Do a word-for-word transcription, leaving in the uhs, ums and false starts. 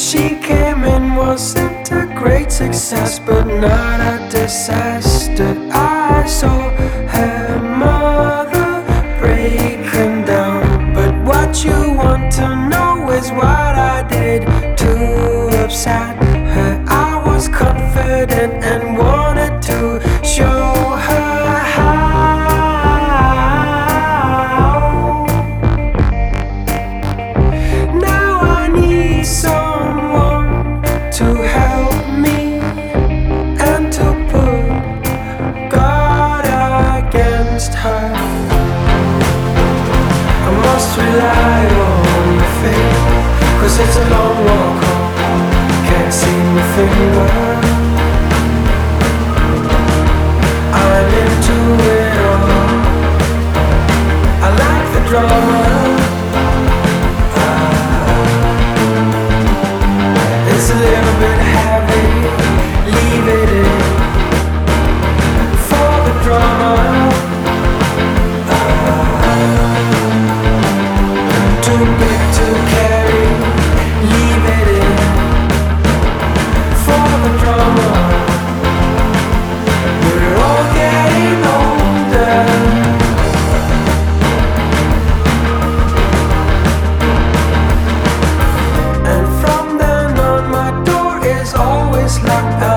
she came in, wasn't a great success, but not a disaster. I saw her mother breaking down, but what you want to know is what I did to upset her. I was confident and wanted to show her how. Now I need someone to help me and to put God against her. I must rely on the faith, 'cause it's a long walk home, can't see my finger. I'm into it all, I like the drama. It's a little bit heavy, leave it in for the drama. Too big to carry, leave it in for the drama. We're all getting older. And from then on my door is always locked.